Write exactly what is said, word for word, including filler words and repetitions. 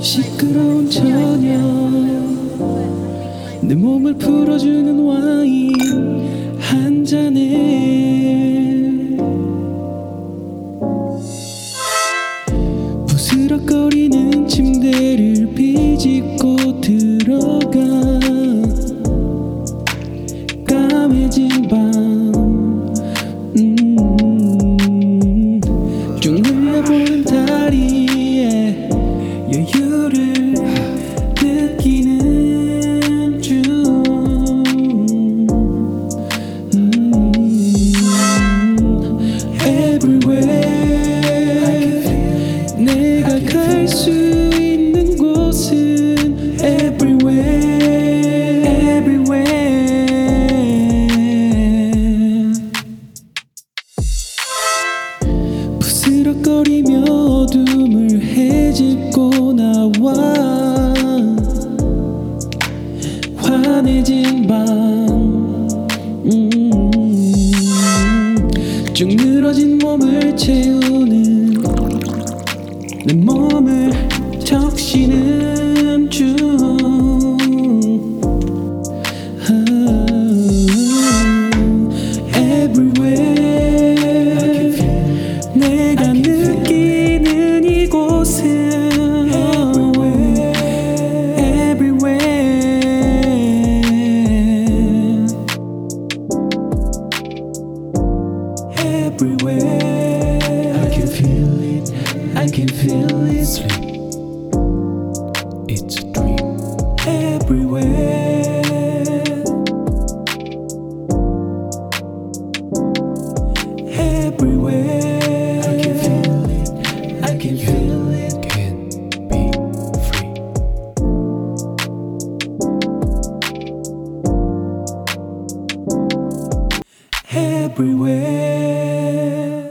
시끄러운 저녁 내 몸을 풀어주는 와인 한 잔에 부스럭거리는 침대를 비집고 들어가 까매진 밤 음, 쭉 흘려보는 다리에 여유를 느끼는 중 음, Everywhere 내가 갈 수 있는 곳은 Everywhere Everywhere 부스럭거리며 어둠을 헤집고 나와 환해진 밤 음, 쭉 늘어진 몸을 채우는 내 몸을 적시는 중 아, Everywhere 내가 느끼는 이곳은 Everywhere I can feel it, I can feel it. Sleep, it's a dream. Everywhere Everywhere I can feel it, I can feel it. Can be free. Everywhere